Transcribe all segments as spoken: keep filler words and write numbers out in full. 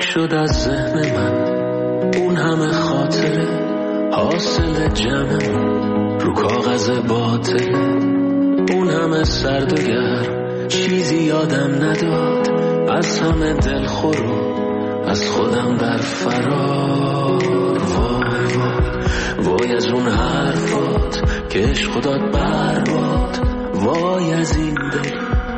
شد از ذهن من اون همه خاطره، حاصل جمعمون رو کاغذ باطله. اون همه سرد و گرم چیزی یادم نداد، از همه دلخور و از خودم در فرار. وای وای وای از اون حرفات که عشق داد برباد. وای از این دل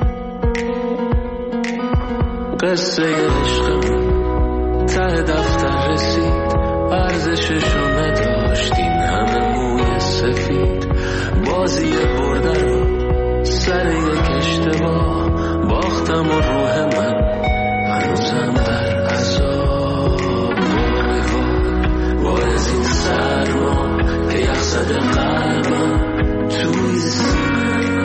قصه عشقمون ته دفتر رسید، ارزششو نداشت این همه موی سفید. بازی برده رو سر یک اشتباه باختم و روح من هنوزم در عذاب. وای وای وای از این سرما که یخ زده قلبم توی سینه.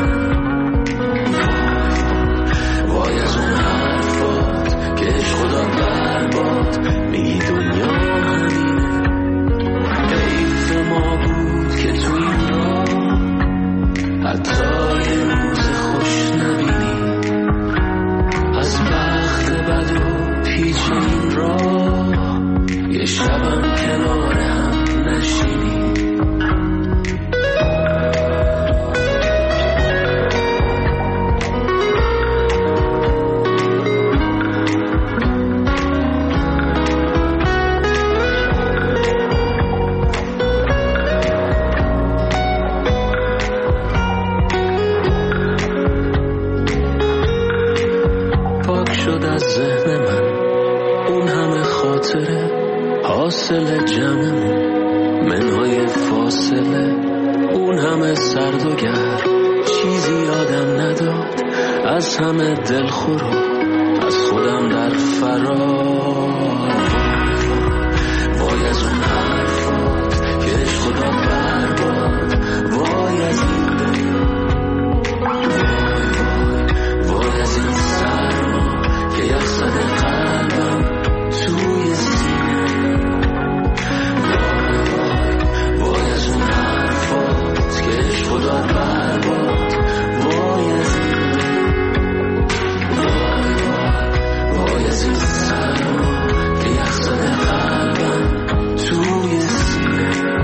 وای وای از اون حرفات که عشق داد برباد. میگی دنیا همینه، حیف ما بود که تو این راه حتی یه روز خوش نبینی. از بخت بد و پیچ این راه یه شبم کنار هم نشینی. حاصل جمعمون منهای فاصله. اون همه سرد و گرم چیزی یادم نداد، از همه دلخور و از خودم در فرار. وای از اون حرفات که عشق داد برباد. وای از این دل، وای وای وای از این سرما که یخ زده قلبم توی سینه. خدا برباد. وای از این وای وای وای از این سرما که یخ زده قلبم توی سینه.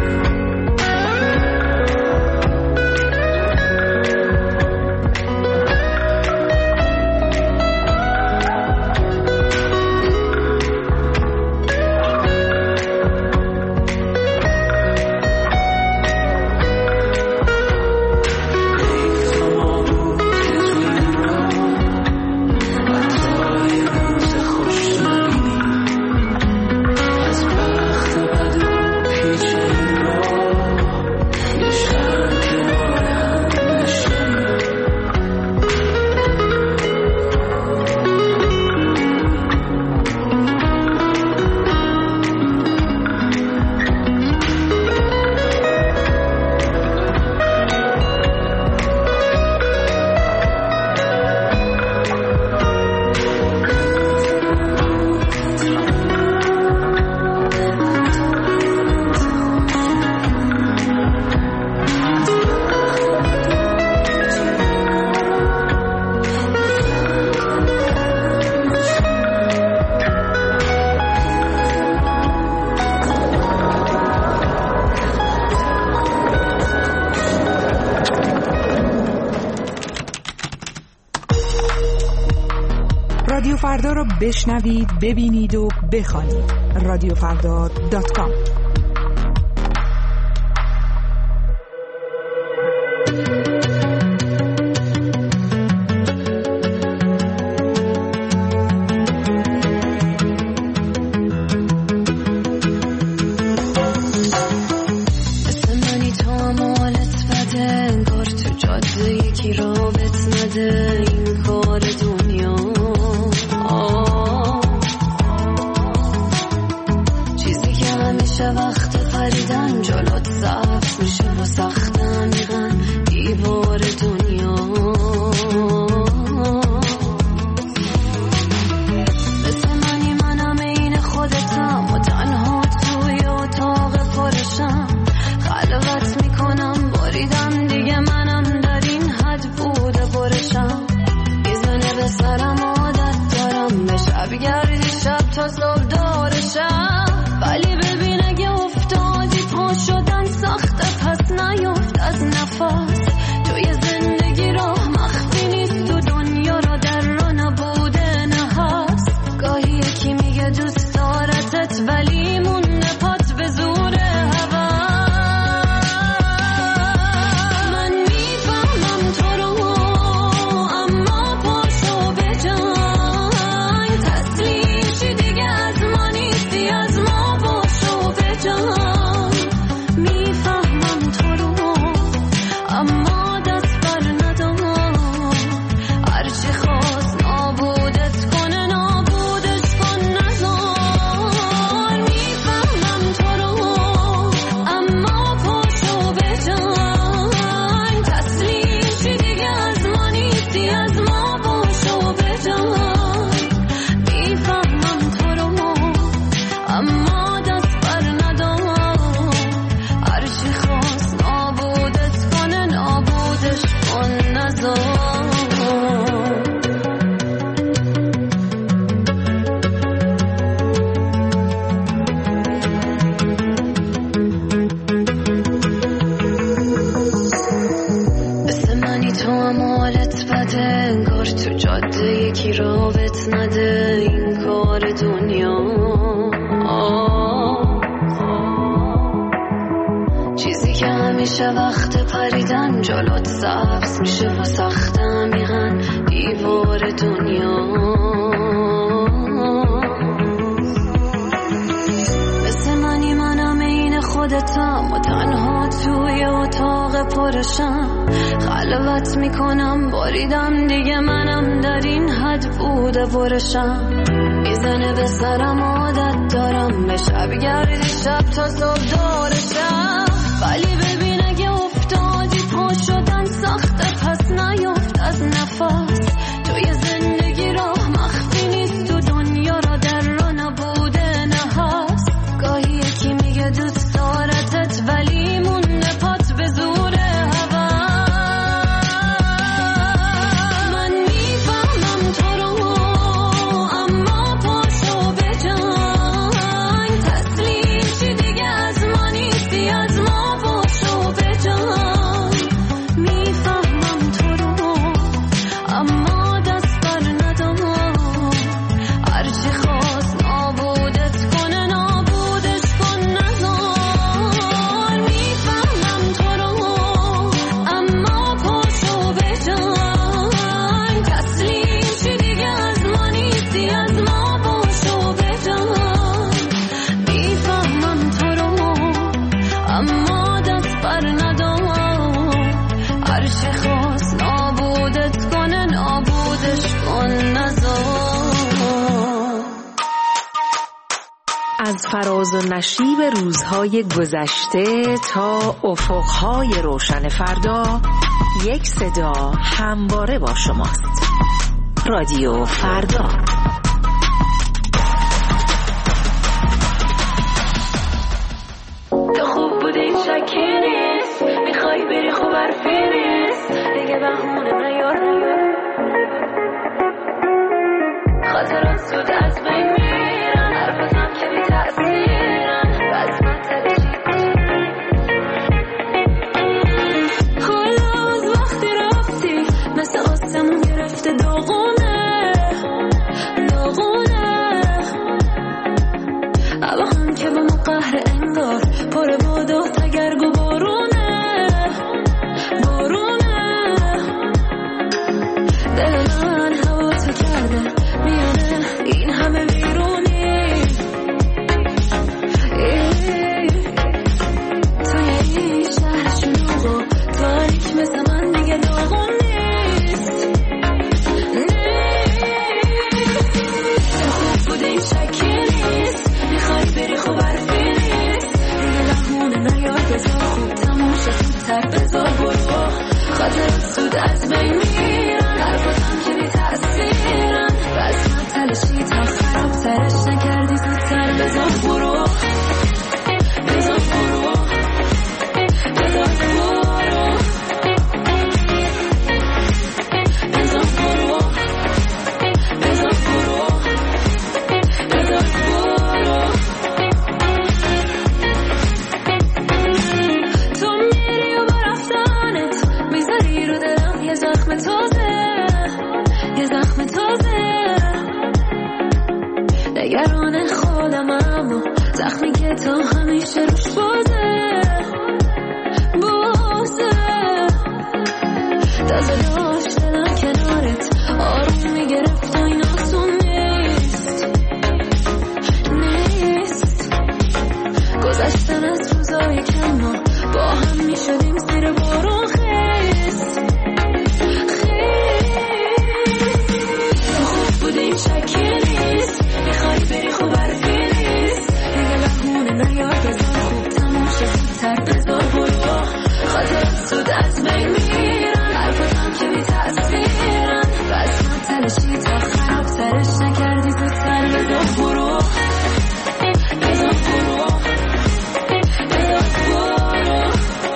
رادیو فردا رو بشنوید، ببینید و بخوانید. رادیو فردا دات کام. خلوت میکنم بریدم دیگه منم در این بار تو جاده یکی رابط نده این کار دنیا. آه چیزی که همیشه وقت پریدن جلوت سبز میشه و سخت عمیقاً دیوار دنیا. مثل منی منم این خودتم و تنها توی اتاق پرشم خلوت میکنم باریدم دیگه منم در این حد بوده برشم. میزنه به سرم عادت دارم به شب گردی شب تا صبح دارشم. ولی ببین اگه افتادی پا شدن سخته پس نیفت از نفس. توی زندگی راه مخفی نیست تو دنیا را در را نبوده نه هست. گاهی یکی میگه دوست دارتت ولی مونده پات به زور هوا. من میفهمم تو رو اما پاشو به جنگ تسلیم چی دیگه از ما نیستی از ما پاشو به جنگ. میفهمم تو رو اما دست بر ندام هرچی خواست نابودت کنه نابودش کن نزار. میفهمم تو رو اما پاشو به جنگ تسلیم چی دیگه از ما نیستی از ما پاشو به جنگ. میفهمم تو رو اما دست بر ندام هرچی خواست نابودت کنه نابودش کن نزار. از فراز و نشیب روزهای گذشته تا افقهای روشن فردا یک صدا همواره با شماست. رادیو فردا. تو خوب بودی شکی نیست میخوای بری خوب حرفی نیست دیگه بهونه نیار خاطرات زود از بین میرن حرفتم که بی تأثیرن بس من تلشی حالا از وقتی رفتی مثل آسمون گرفته داغونه داغونه هوا هم که با ما قهر انگار پر باد و تگرگ و بارونه بارونه. دل من هوا تو کرده میانه این همه بیرونی توی این شهر شلوغ و تاریک مثل من دیگه داغون نیست تو خوب بودی شکی نیست میخوای بری خوب حرفی نیست دیگه لحونه نیار بذار خوب تموم شد زودتر بذار برو خاطرات زود از بین میرن حرفاتم که بی تأثیرن بس من تلشی تا خراب ترش نکردی زودتر بذار برو بذار برو بذار برو بذار برو بذار برو بذار برو. تو میری و با رفتنت میذاری رو دلم یه زخم تازه یه زخم تازه. نگران خودم اما زخمی که تا همیشه روش بازه بازه. تازه داشت دلم کنارت آروم میگرفت و این آسون نیست نیست. گذشتن از روزای که ما با هم میشدیم زیر بارون خیست خیست. تو خوب بودی شکی نیست میخوای بری خوب حرفی نیست دیگه لحونه نیار بذار خوب تموم شد زودتر بذار برو خاطرات زود از بین میرن حرفاتم که بی تأثیرن بس من تلشی تا خراب ترش نکردی زودتر بذار برو بذار برو بذار برو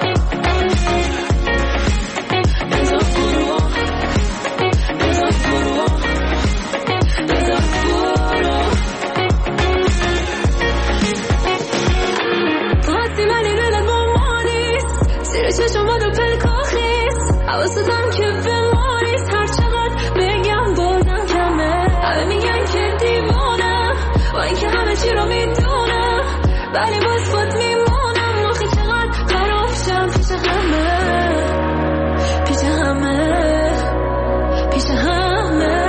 بذار برو بذار برو بذار برو. وقتی ولی دلت با ما نیست زیر چشم و دو پلکا خیست حواستم که به ما نیست هر چقدر بگی ولی باز خود میمونم آخه چقدر خراب شم پیش همه پیش همه پیش همه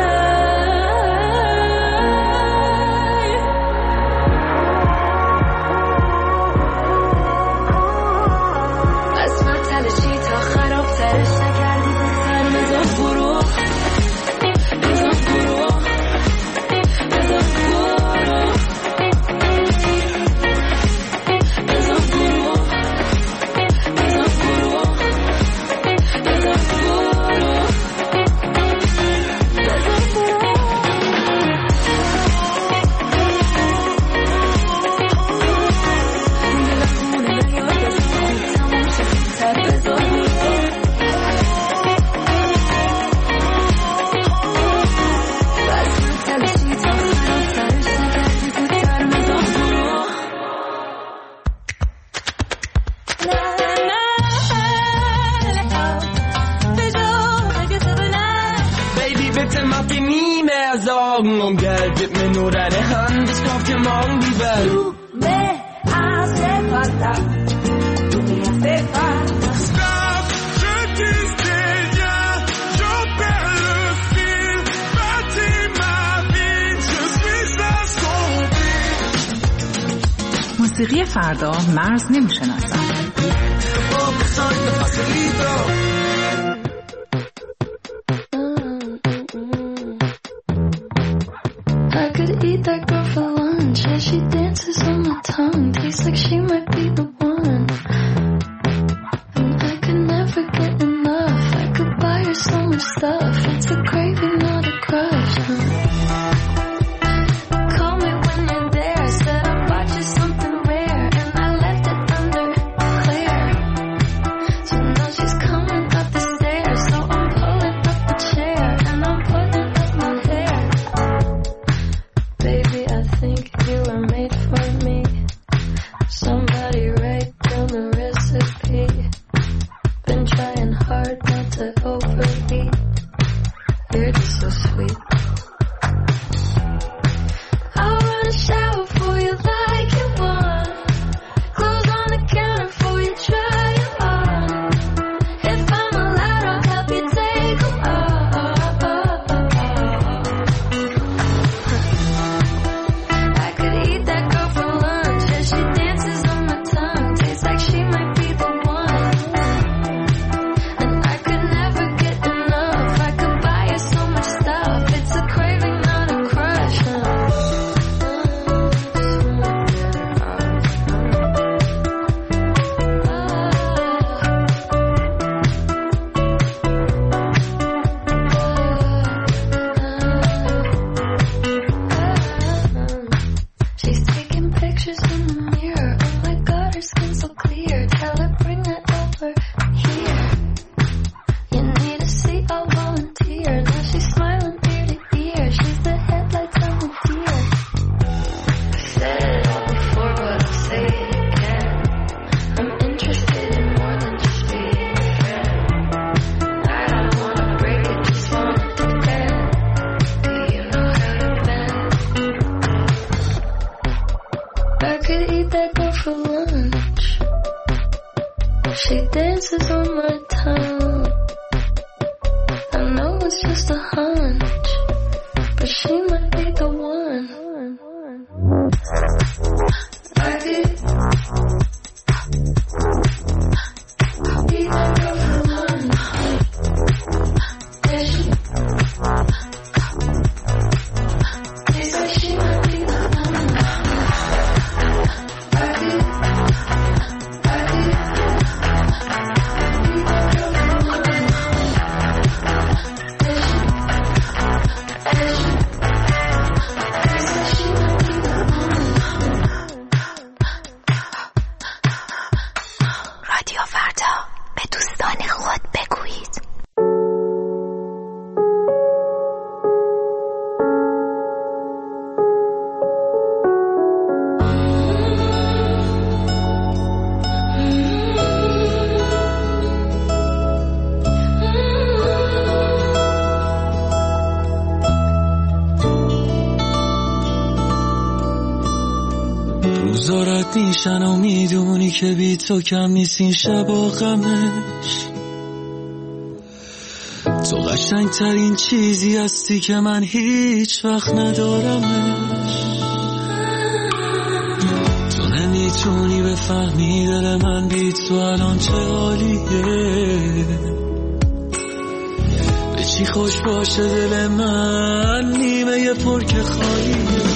قسمت تلشی تا خراب ترش نکردی بودتر بزا برو بزا برو بزا برو بزا برو بزا برو بزا برو Sorgen um Geld, gib mir nur deine Hand, ich kauf dir morgen die Welt. Du me hace falta, tú me hace falta. Stop, je disais rien, je perds le fil, bâtis ma vie, je suis assombri. موسیقی فردا مرز نمیشناسد. I could eat that girl for lunch. Yeah, she dances on my tongue. Tastes like she might be the one. And I could never get enough. I could buy her so much stuff. It's a craving, not a crush. Huh? Call me when you're there. Said I bought you something rare, and I left it under clear. So now she's coming up the stairs. So I'm pulling up the chair, and I'm putting up my hair. Baby, I think you were made for me. Somebody write down the recipe. Been trying hard not to overeat. You're just so sweet. I'll run a shower for you like you want. Clothes on the counter for you, try it on. If I'm allowed, I'll help you take them off. I could eat that girl for lunch. Yeah, she dances on my tongue. Tastes like she might be the one. And I could never get enough. I could buy her so much stuff. It's a craving, not a crush. Huh? She's taking pictures in the mirror. Oh my God, her skin's so clear. Tell her bring it over here. You need a seat, I'll volunteer. Now she's smiling ear to ear. She's the headlights on the deer. Said it all before, but I'll say it again. I'm interested in more than just being a friend. I don't wanna break it, just want it to bend. Do you know how to bend? I could eat that girl for lunch. She dances on my tongue. زیاد میشن و میدونی که بی تو کم نیست این شب و غمش. تو قشنگ ترین چیزی هستی که من هیچ وقت ندارمش. تو نمیتونی بفهمی دل من بی تو الان چه حالیه. به چی خوش باشه دل من نیمه پر که خالیه.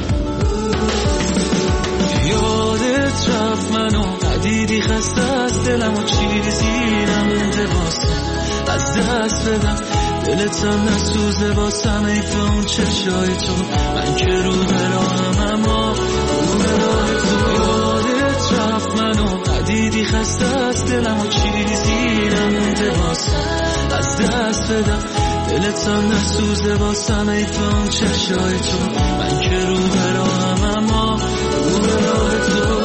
یادت رفت منو ندیدی خسته از دلم و چیزی نمونده واسه از دست بدم. دلتم نسوزه واسم ایف اون چشای تو. من که رو براهم اما رو براه تو. یادت رفت منو ندیدی خسته از دلم و چیزی نمونده واسه از دست بدم. دلتم نسوزه واسم ایف اون چشای تو. من که رو براهم اما رو براه تو.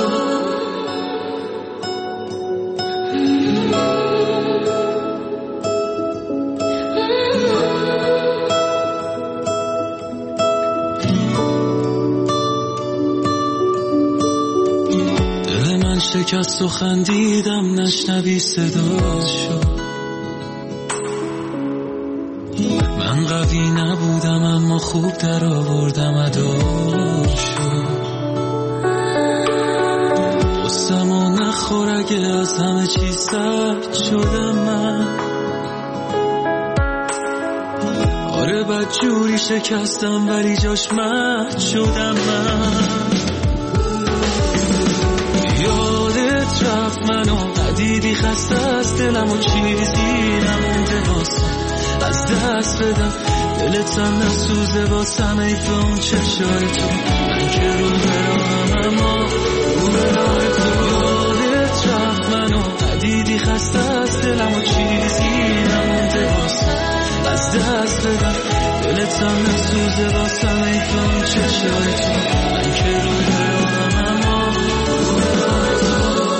شکست و خندیدم نشنوی صداشو. من قوی نبودم اما خوب در آوردم اداشو. قصم و نخور اگه از همه چیز سرد شدم من. آره بد جوری شکستم ولی جاش مرد شدم من. رفت منو ندیدی خسته از دلم و چیزی نمونده واسه از دست بدم. دلتم نسوزه واسم ایف اون چشای تو. من که رو براهم اما رو براه تو. یادت رفت منو ندیدی خسته از دلم و چیزی نمونده واسه از دست بدم. دلتم نسوزه واسم ایف اون چشای تو. من که رو براهم اما رو براه تو.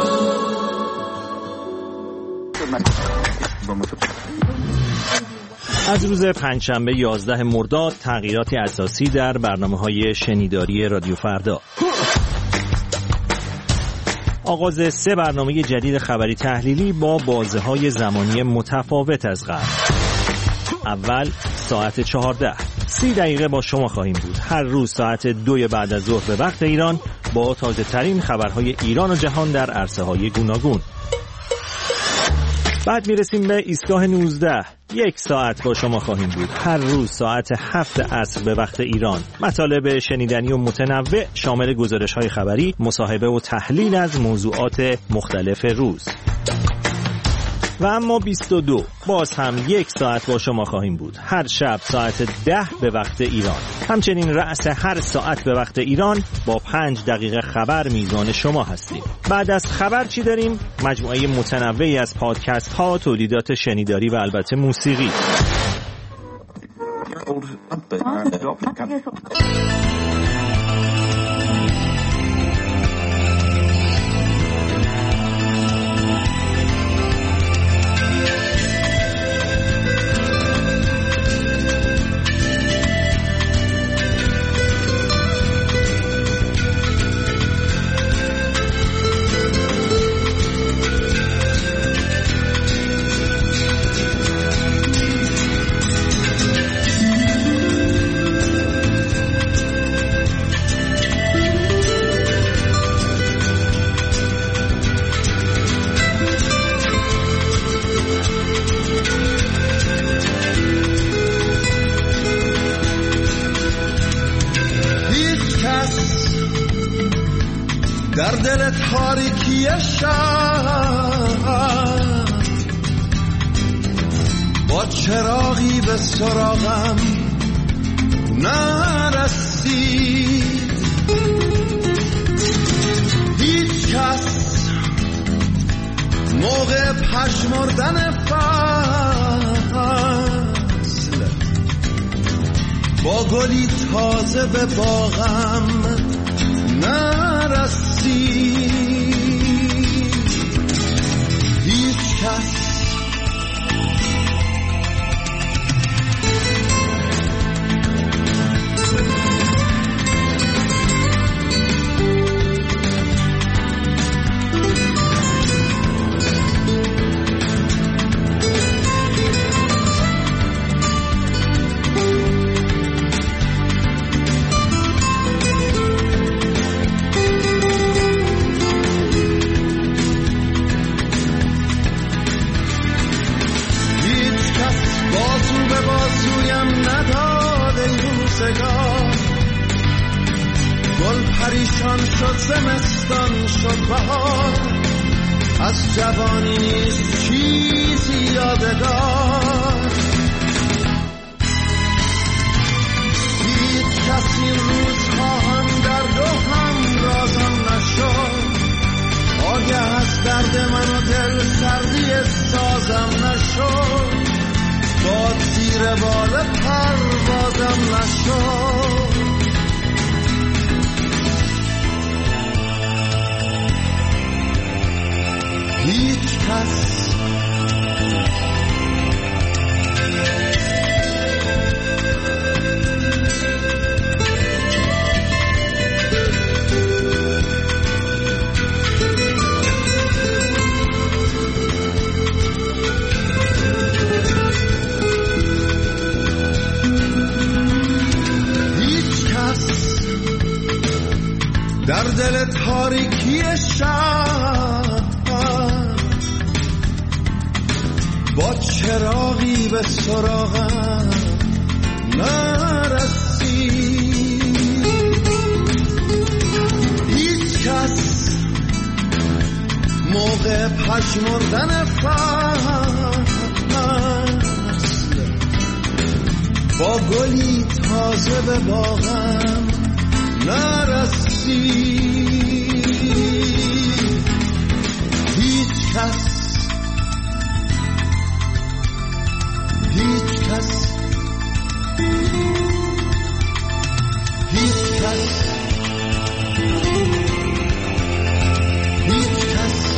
از روز پنجشنبه یازده مرداد تغییراتی اساسی در برنامه‌های شنیداری رادیو فردا. آغاز سه برنامه جدید خبری تحلیلی با بازه‌های زمانی متفاوت از قبل. اول ساعت چهارده سی دقیقه با شما خواهیم بود. هر روز ساعت دو بعد از ظهر به وقت ایران با تازه ترین خبرهای ایران و جهان در عرصه‌های گوناگون. بعد میرسیم به ایستگاه نوزده. یک ساعت با شما خواهیم بود. هر روز ساعت هفت عصر به وقت ایران. مطالب شنیدنی و متنوع شامل گزارش‌های خبری، مصاحبه و تحلیل از موضوعات مختلف روز. و اما بیست و دو باز هم یک ساعت با شما خواهیم بود. هر شب ساعت ده به وقت ایران. همچنین رأس هر ساعت به وقت ایران با پنج دقیقه خبر میزان شما هستیم. بعد از خبر چی داریم؟ مجموعه متنوعی از پادکست ها، تولیدات شنیداری و البته موسیقی. در دل تاریکی شب با چراغی به سراغم نرسید. هیچ کس موقع پژمردن فصل با گلی تازه به باغم نرسید. هیچ کس بازویم نداد ای روزگار. گل پریشان شد، زمستان شد بهار، از جوانی نیست چیزی یادگار. هیچ کسی روزها هم درد و هم رازم نشد، آگه از درد من و دل سردی سازم نشد، باد زیر بال پروازم نشد. هیچ کس در دل تاریکی شب با چراغی به سراغم نرسید. هیچ کس موقع پژمردن فصل با گلی تازه به باغم نرسید. هیچ کس هیچ کس هیچ کس هیچ کس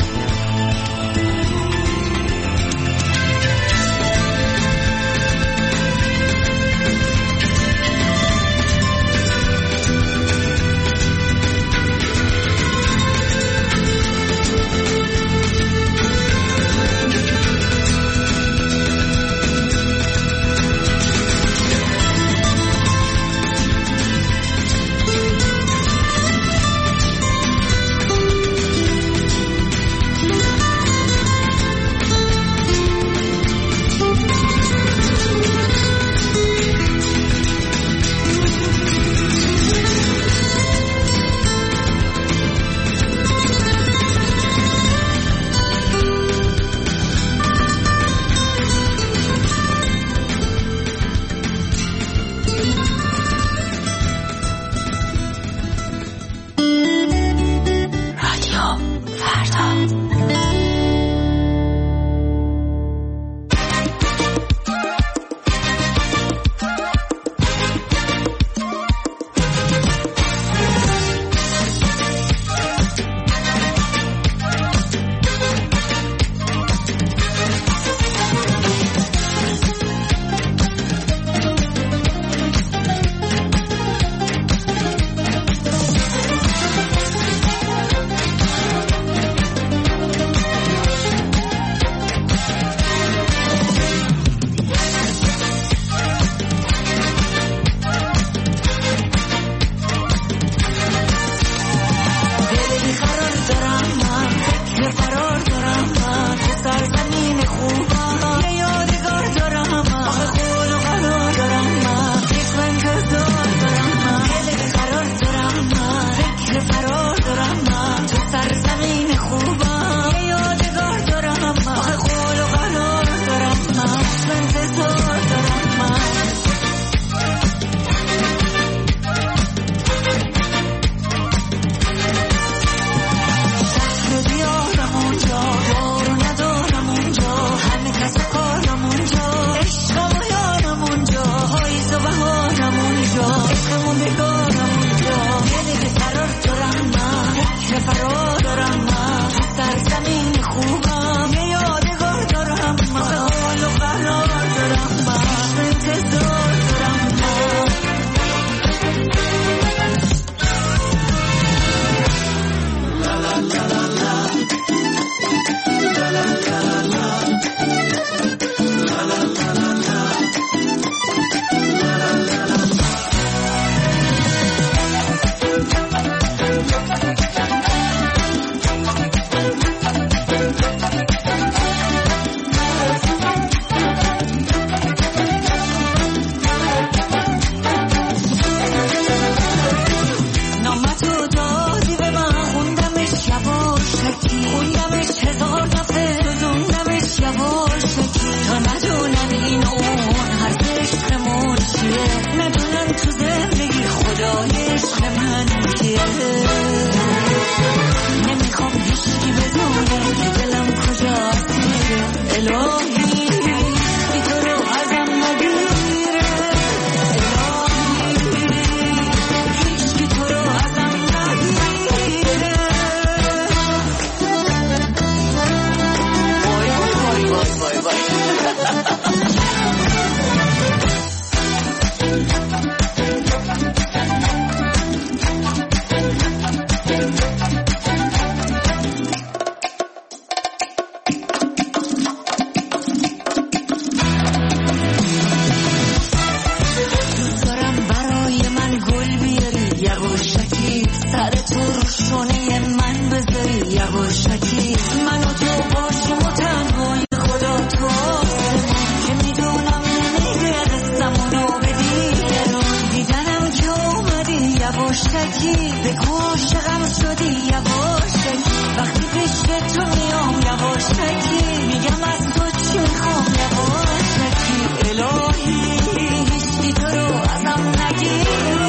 نگی بگو عاشقم شدی یواشکی وقتی پیش تو میام یواشکی میگم از تو چی میخوام یواشکی الهی هیچکی تو رو ازم نگیره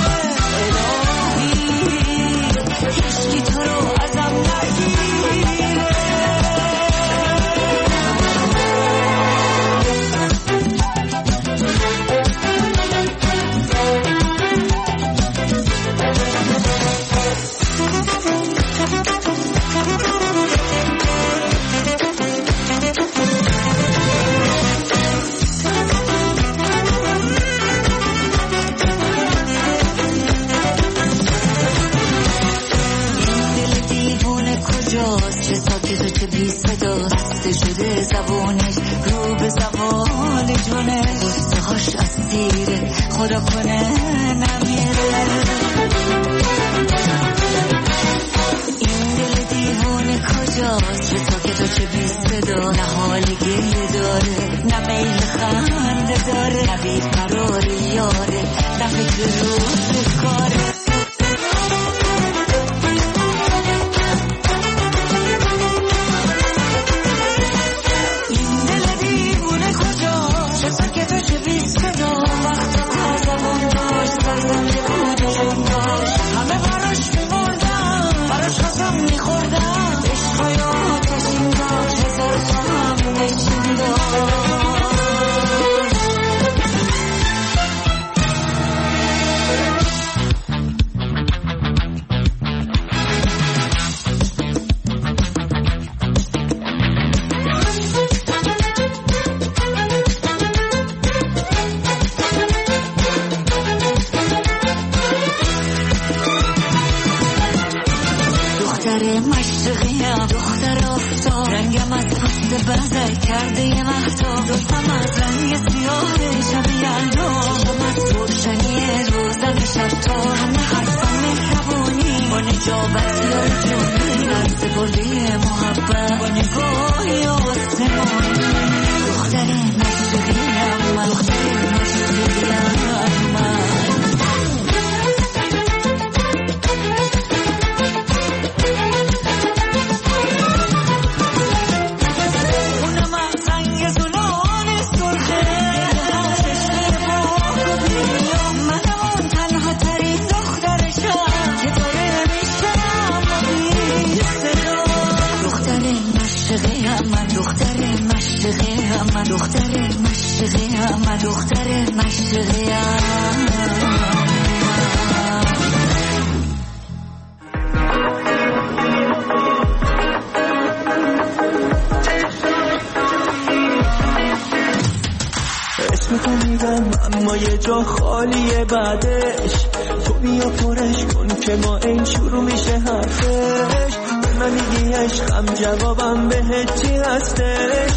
الهی هیچکی تو رو ازم نگیره چه ساکت و چه بی صدا بسته شده زبونش رو به زوال جونه گفتهاش اسیره خدا کنه نمیره این دل دیوونه کجاست چه ساکت و چه بی صدا نه حال گریه داره نه میل خنده داره نه بیقرار یاره نه فکر روز کاره اما یه جا خالیه بعدش تو بیا پرش کن که ما این شروع میشه حرفش به من میگی عشقم جوابم بهت چی هستش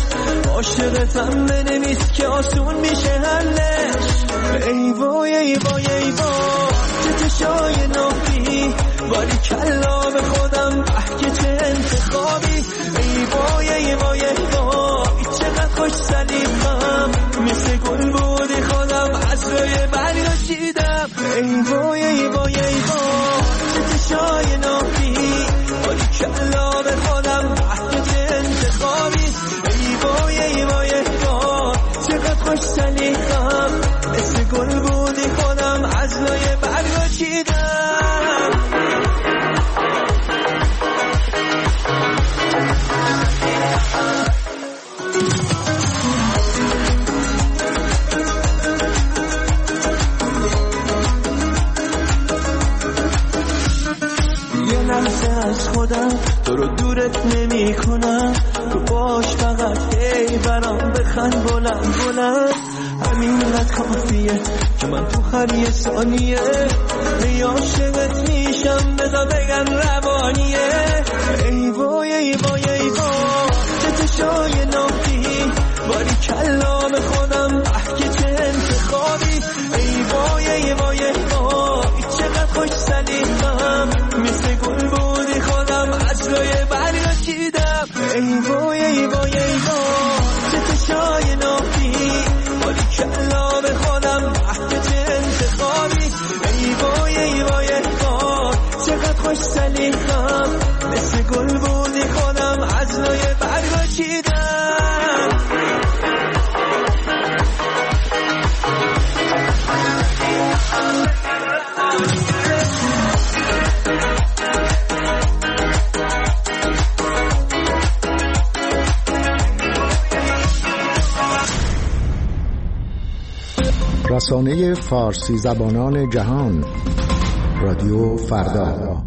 عاشقتم بنویس که آسون میشه حلش ای وای ای وای ای وای چه چشای نافی باری کلا به خودم اه که چه انتخابی ای وای ای وای ای وای چقدر خوش سلیقم مثل گل بودی خودم از روی برداشتیدم ای وای ای وای ای وای چه چشای نافی باری کلا به خودم اه که چه انتخابی ای وای ای وای ای وای چقدر خوش سلیقم مثل گل بودی خودم از روی برداشتیدم از خودم تو رو دورت نمی کنم تو باش فقط هی برام بخند بلند بلند همینقدر کافیه که من تو هر یه ثانیه ای عاشقت میشم بذار بگم روانیه ای وای ای وای ای وای چه چشای نافی باری کلا به خودم اه که چه انتخابی ای وای ای وای ای وای چقدر خوش سلیقم مثل گل بودی خودم از روی برداشتیدم ای وای ای وای ای وای چه چشای نافی باری کلا به خودم اه که چه انتخابی ای وای ای وای ای وای رسانه فارسی زبانان جهان، رادیو فردا.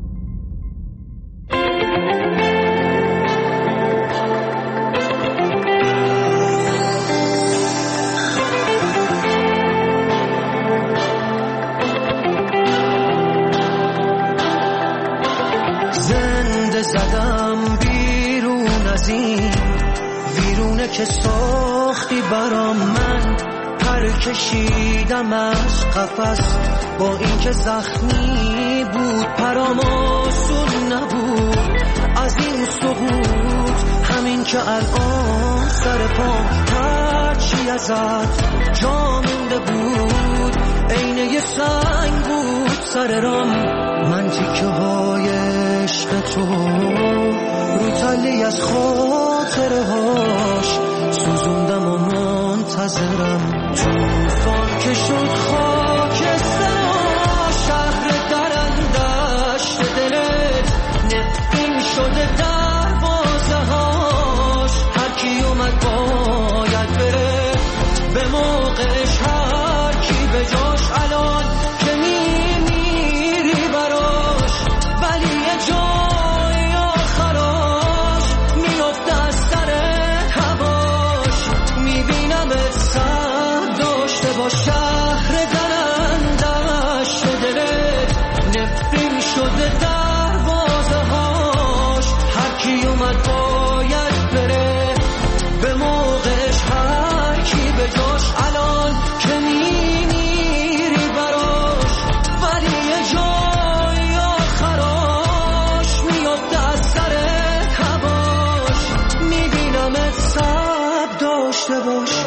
زنده زدم بیرون از این ویرونه که ساختی برام، من پر کشیدم از قفس با اینکه زخمی بود، پرام آسون نبود از این سقوط، همین که الان سر پام هرچی ازت جا مونده بود عینه یه سنگ بود سر رام. من تیکه های عشق تو رو تلی از خاطره هاش سوزوندم و منتظرم، توفان که شد خاکستر شهر درندشت دلت، نفرین شده دروازه هاش، هر کی اومد باید بره به موقعش، هر کی به جاش الان که میمیری براش، ولی یه جای آخراش میفته از سر هواش، میبینمت سر داشته با شهر درندش دلت، نفرین شده دروازه هاش، هر کی اومد باید بره به موقعش، هر کی به جاش الان که میمیری براش، ولی یه جای آخراش میفته از سر هواش، میبینمت صبر داشته باش.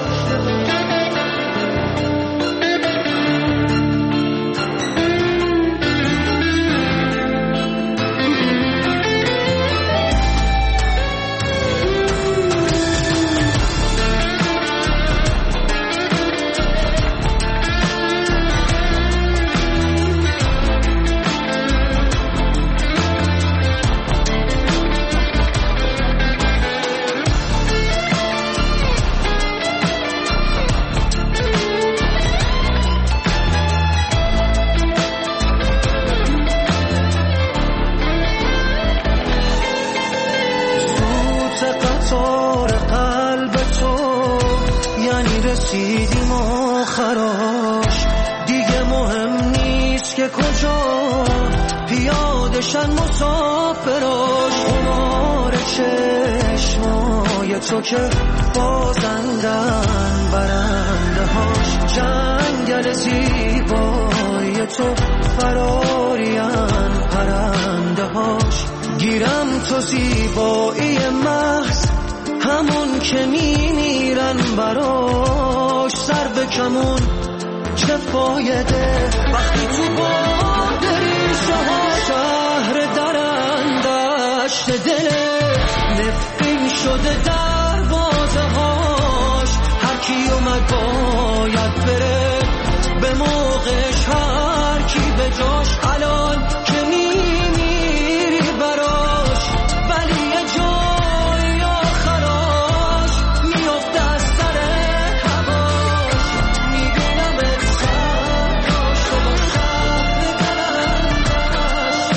رسیدیم آخراش، دیگه مهم نیست که کجا پیادشن مسافراش، خمار چشمای تو که بازندن برنده هاش، جنگل زیبای تو فرارین پرنده هاش، گیرم تو زیبایی محض همون که میمیرن براش، سر به کمون چه فایده وقتی تو باد ریشه ها شهر درندشت دلت، نفرین شده دروازه هاش، هر کی اومد باید بره به موقعش، هر کی به جاش الان که میمیری براش، ولی یه جای آخراش میفته از سر هواش، میبینم سر داشته با شهر درندشت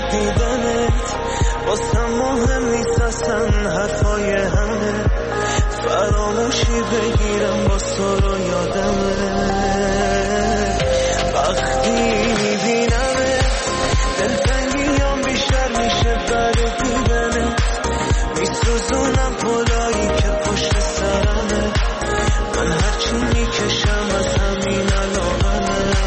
دیدنت واسم مهم نیست اصلا حرفای همه فراموشی بگیرم با تو رو یادمه وقتی میبینمه دلتنگیام بیشتر میشه بعد دیدنت میسوزونم پلایی که پشت سرمه من هرچی میکشم از همین علاقمه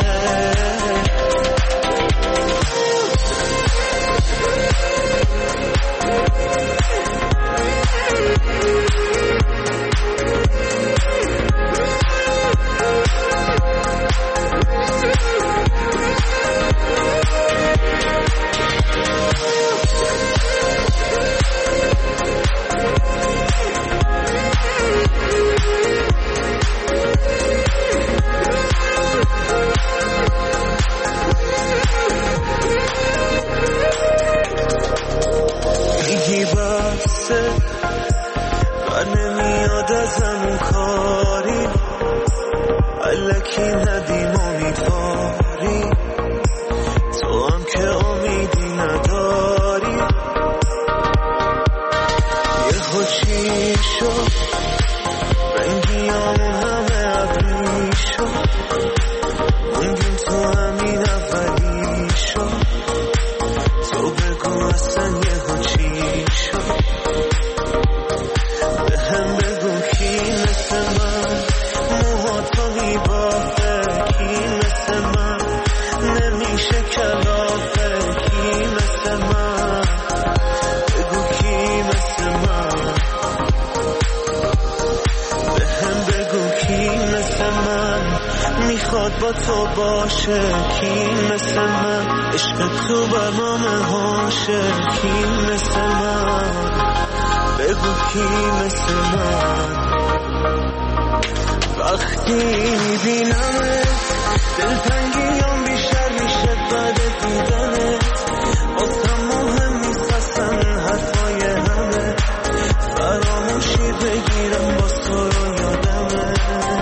با تو باشه کی مثل من عشق تو برنامه هاشه کی مثل من بگو کی مثل من وقتی میبینمت دلتنگیام بیشتر میشه بعد دیدنت واسم مهم نیست اصلا حرفای همه فراموشی بگیرم با تو رو یادمه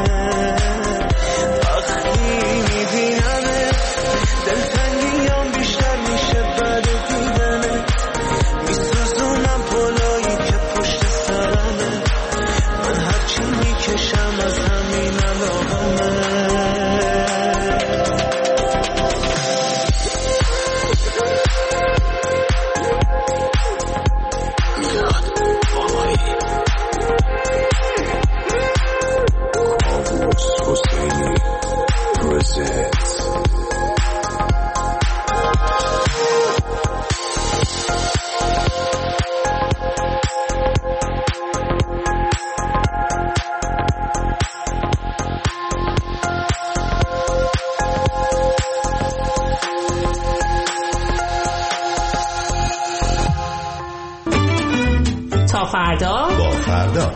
تا فردا با فردا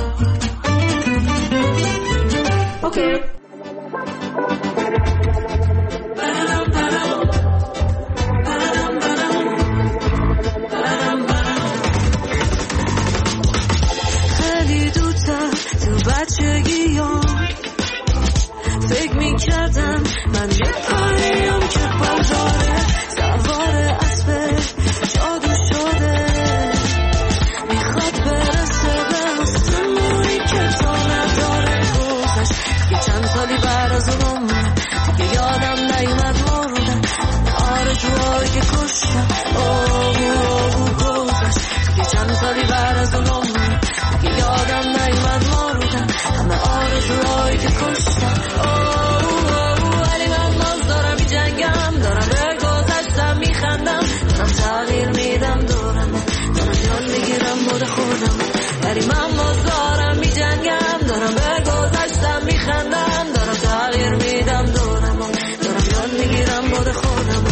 اوکی. خیلی دوتا تو بچگیام فکر میکردم من یه پریم که بازاره سوار اسب جادو شده میخواد برسه به آسمونی که تا نداره گذشت یه چند سالی بعد از اونم دیگه یادم نیومد مردم آرزوهایی که کشتم آهو آهو گذشت یه چند سالی بعد از اونم دیگه یادم نیومد مردم همه آرزوهایی که کشتم آهو آهو ولی من باز دارم می جنگم دارم به گذشتم میخندم دارم تغییر میدم دورم دارم یاد میگیرم بود خودم ولی من باز دارم می جنگم دارم به گذشتم میخندم دارم تغییر میدم دورم دارم یاد میگیرم بود خودم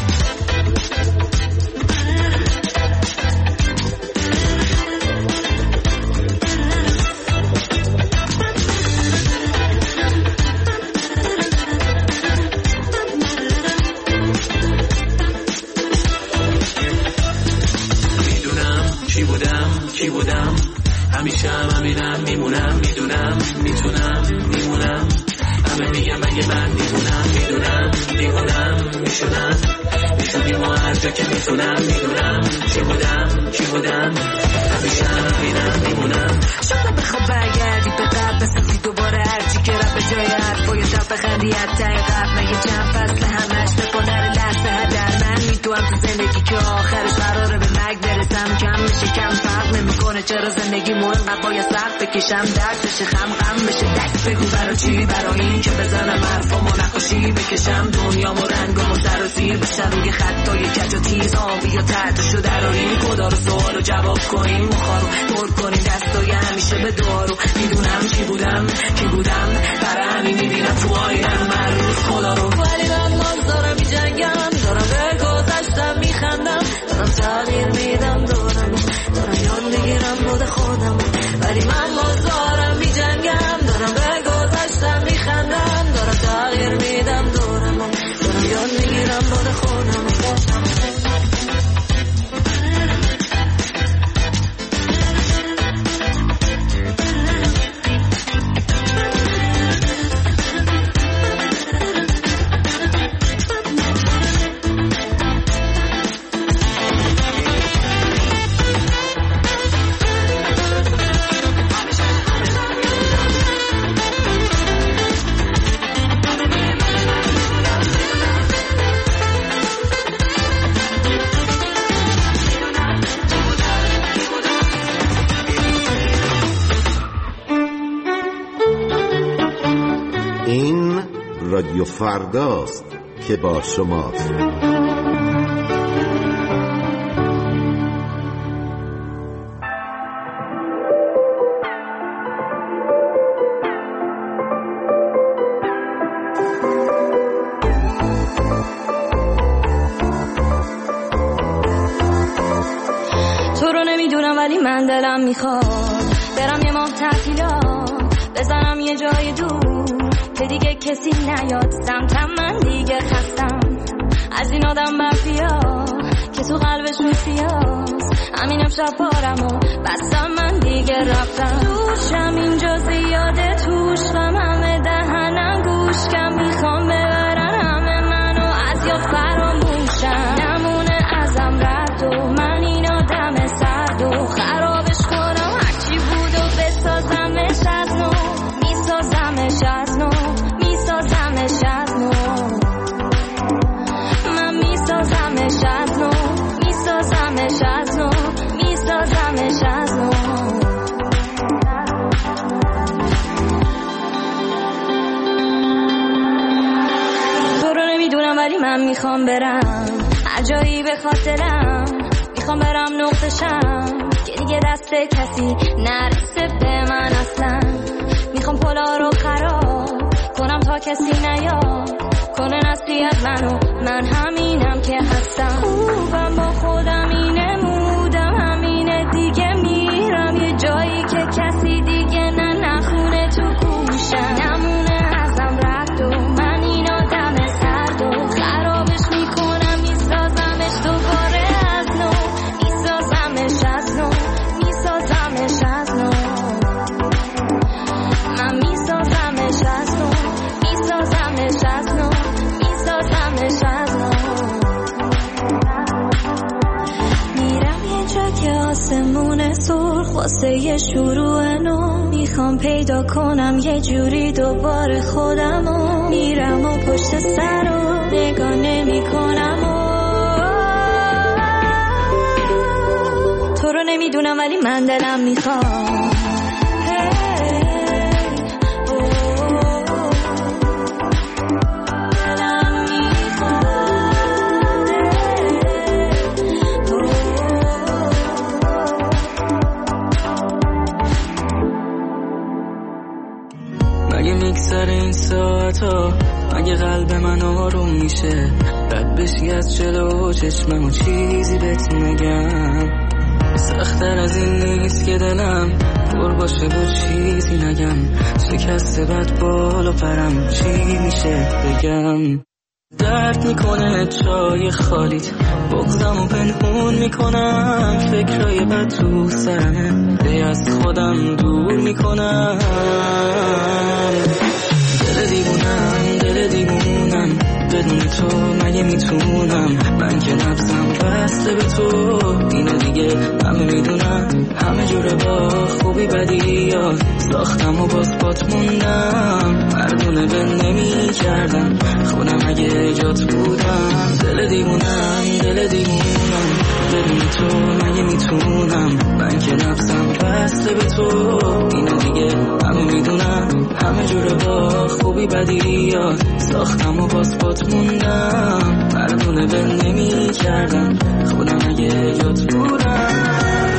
کی بودم همیشه هم همینم میمونم میدونم میتونم میمونم همه میگم اگه من میمونم میدونم میکنم میشونم میتونیم و هر جا که میتونم میدونم چی بودم چی بودم همیشه همینم میمونم. شاید بخواب برگردی به قبل بسازی دوباره هرچی که رفت به جای حرف باید شب بخندی حتی قبل مگه چند فصل همش بپنر لحظه هدر من میتونم تو زندگی که آخرش قراره به مرگ برسم کم میشه کم فرق نمیکنه چرا زندگی مهم باید سخت بکشم درد بشه خم غم بشه دست بگو برا چی برا این که بزنم حرفامو نقاشی بکشم دنیامو رنگامو سر و زیر بشن روی خطای کج و تیز آبی یا تحتشو دراریم خدا رو سوال و جواب کنیم مخارو پر کنیم دستای همیشه به دارو میدونم چی بودم کی بودم برای همین میبینم تو آینم هر روز خدا رو ولی من باز دارم میجنگم دارم به گذشتم میخندم دارم تغییر میدم دارم دارم یاد میگیرم بود خودم ولی من باز دارم میجنگم دارم به گذشتم میخندم دارم تغییر میدم دارم دارم یاد میگیرم بود خودم. رادیو فرداست که با شماست. تو رو نمیدونم ولی من دلم میخواد برم یه ماه تعطیلات بزنم یه جای دور که دیگه کسی نیاد سمتم من دیگه خستم از این آدم برفیا که تو قلبش روسیاست همین امشب پارم و بستم من دیگه رفتم دوشم اینجا زیاده توش غم همه دهنم گوش کم میخوام ببرن همه منو از یاد فراموشم نمونه ازم رد و من این آدم سرد و خرابش کنم هرچی بود و بسازمش از نو میسازمش از نو میسازمش از نو من میسازمش از نو میسازمش از نو میسازمش از نو تو رو نمیدونم ولی من میخوام برم هر جایی بخواد دلم میخوام برم نقطشم که دیگه دست کسی نرسه به من اصلا میخوام پلا رو خراب کنم تا کسی نیاد کنه نصیحت منو من همینم که هستم خوبم با خودم اینه مودم همینه دیگه میرم یه جایی که کسی دیگه نه نخونه تو گوشم نمونه ازم رد و من این آدم سرد و خرابش میکنم میسازمش دوباره از نو میسازمش از نو میسازمش از نو من میسازمش از نو میسازمش از نو میسازمش از نو میرم یه جا که آسمون سرخ واسه یه شروع نو میخوام پیدا کنم یه جوری دوباره خودمو میرم و پشت سر رو نگاه نمی کنم و تو رو نمیدونم ولی من دلم میخوام میگذره این ساعتا مگه قلب من آروم میشه رد بشی از جلو چشمم و چیزی بهت نگم سخت‌تر از این نیست که دلم پر باشه و چیزی نگم شکسته بد بالا پرم چی میشه بگم درد میکنه چای خالیت بغضم و پنهون میکنم فکرای بد تو سرمه دی از خودم دور میکنم دل دیوونم دل دیوونم بدون تو مگه میتونم من که نبضم وصل به تو اینو دیگه همه میدونن، همه جوره با خوبی بدی یاد ساختم و باز بات موندم، مردونه به نمی کردم خودم اگه جات بودم. دل دیوونم دل دیوونم بدون تو مگه میتونم، من که نفسم بسته به تو اینو دیگه همه میدونن، همه جوره با خوبی بدی یاد ساختم و باز بات موندم، مردونه به نمی کردم خودم اگه جات بودم.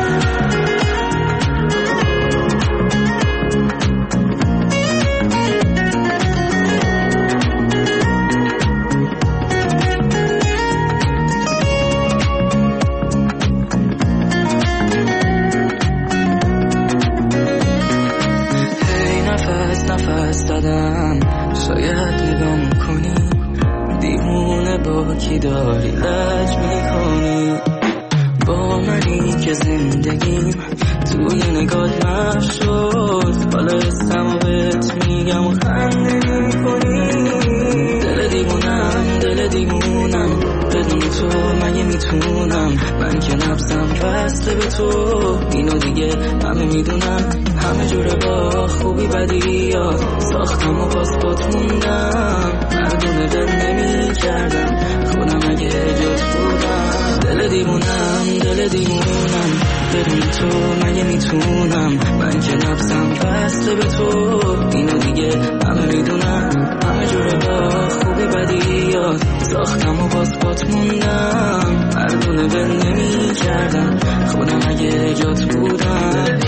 شاید نگام کنی دیوونه با کی داری لج میکنی، با منی که زندگیم توی نگات محو شد، حالا اسمو بهت میگم و خنده میکنی. دل دیوونم دل دیوونم بدون تو مگه میتونم، من که نفسم بسته به تو اینو دیگه همه میدونم، همه جوره با خوبی بدی یاد ساختم و باز بات موندم، مردونه دل نمی کردم خودم اگه جات بودم. دل دیوونم دل دیوونم بدون تو مگه میتونم، من که نفسم بسته به تو اینو دیگه همه میدونم، همه جوره با خوبی بدی یاد ساختم و باز بات موندم، مردونه دل نمی کردم خودم اگه جات بودم.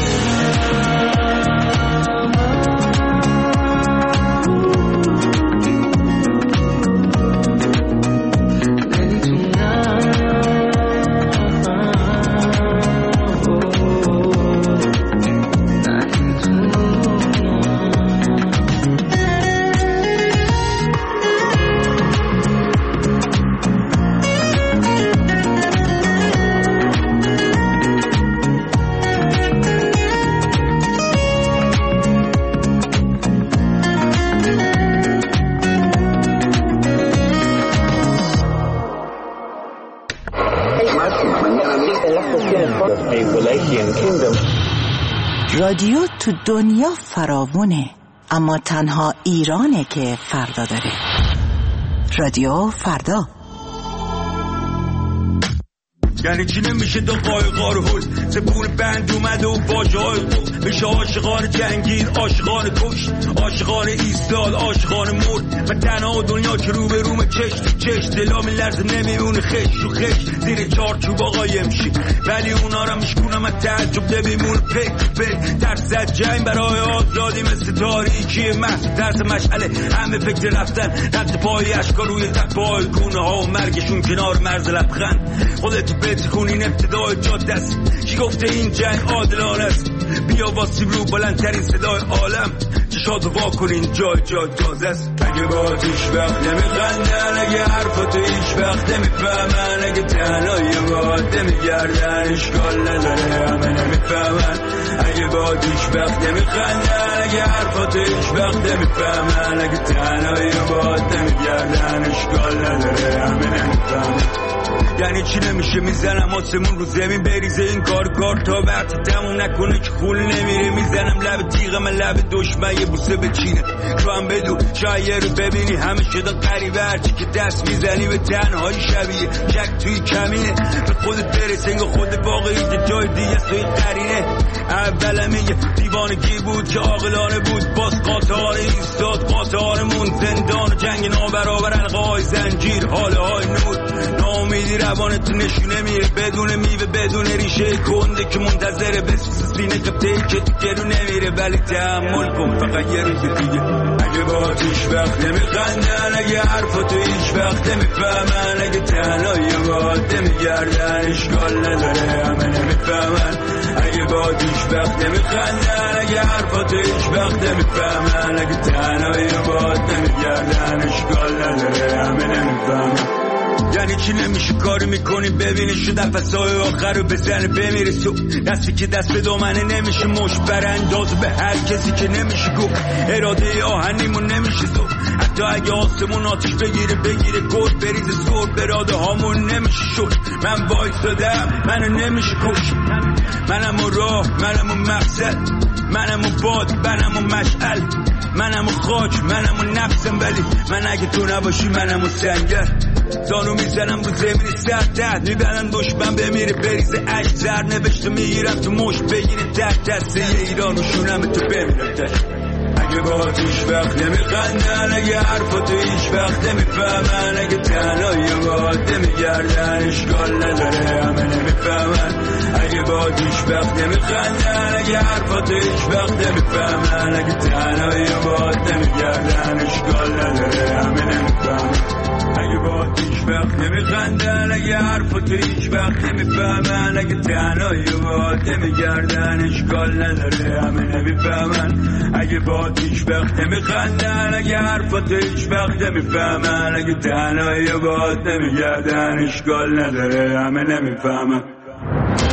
رادیو تو دنیا فراوونه، اما تنها ایرانه که فردا داره. رادیو فردا. یعنی چی نمیشه دو قایقار هل زبون بند اومده و باجه های قل میشه عاشقان جنگیر، عاشقان کش، عاشقان ایستاد، عاشقان مرد و تنها دنیا که رو به روم چش تو چش دلا میلرزه نمیمونه خش و خش زیر چارچوب آقایم شی، ولی اونا را میشکونم از تعجب نمیمونه پک پک ترس از جنگ برای آزادی مثل تاریکی محض ترس مشعله همه فکر رفتن رد پای اشکا روی تپای گونه ها و مرگشون کنار مرز لبخند. خودتو بهت کنین ابتدای جاده است، کی گفته این جنگ عادلانه است؟ بیا واسیم رو بلندترین صدای عالم چشاتو وا کنین جای جای تازه است. اگه با هیچ وقت نمیخندن، اگه حرفاتو هیچ وقت نمیفهمن، اگه تنهایی باید نمیگردن اشکال نداره همه نمیفهمن. اگه با هیچ وقت نمیخندن، اگه حرفاتو هیچ وقت نمیفهمن، اگه تنهایی باید نمیگردن اشکال نداره همه نمیفهمن. یعنی چی نمیشه میزنم آسمون رو زمین بریزه این کار کار تا وقتی تموم نکنه که خون نمیره، میزنم لب تیغ من لب دشمن یه بوسه بچینه تو هم بدو شاید رو ببینی همه شده قریبه هرچی که دست میزنی به تنهایی شبیه شک توی کمینه به خودت برسه انگاه خود واقعی که جای دیگه توی قرینه. اولم یه دیوانگی بود که عاقلانه بود باز قاطار ایستاد قاطارمون زندان و جنگ نابرابر القای زنجیر حاله های نور ناامیدی روانت نشونه میره بدون میوه بدون ریشه کنده که منتظره بسوز سینه قبطهی که تو گرو نمیره ولی تحمل کن فقط یه روز دیگه. اگه با هیچ وقت نمیخندن، اگه حرفاتو هیچ وقت نمیفهمن، اگه تنهایی باید نمیگردن اشکال نداره همه نمیفهمن. اگه با هیچ وقت نمیخندن، اگه حرفاتو هیچ وقت نمیفهمن، اگه تنهایی باید نمیگردن اشکال نداره همه نمیفهمن. یعنی چی نمیشه کاری میکنی ببینی شو نفسای آخر رو بزنه بمیره سو دستی که دست به دامنه نمیشه مش برانداز به هر کسی که نمیشه گفت اراده آهنیمون نمیشه تو حتی اگه آسمون آتیش بگیره بگیره گل بریز سر براده هامون نمیشه شد. من وایسادم منو نمیشه کش، منم و راه منم و مقصد، منم و باد منم و مشعل، منم و خاک منم و نفسم، ولی من اگه تو نباشی منم و سنگر. زانو میزنم رو زمین سرد میبرن دشمن بمیره بریزه عشق زر نوشته میگیرم تو مشت بگیره تحت دسته ایران و شونم تو بمیرم تشت. اگه با هیچ وقت نمیخندن، اگه حرفاتو هیچ وقت نمیفهمن، اگه تنهایی با نمیگردن اشکال نداره همه نمیفهمن. اگه با هیچ وقت نمیخندن، اگه حرفاتو هیچ وقت نمیفهمن، اگه تنهایی با نمیگردن اشکال نداره همه نمیفهمن. اگه با هیچ وقت نمیخندن، اگه حرفاتو هیچ وقت نمیفهمن، اگه تنهایی با نمیگردن اشکال نداره همه نمیفهمن. اگه با هیچ وقت نمیخندن، اگه حرفاتو هیچ وقت نمیفهمن، اگه تنهایی با نمیگردن اشکال نداره همه نمیفهمن.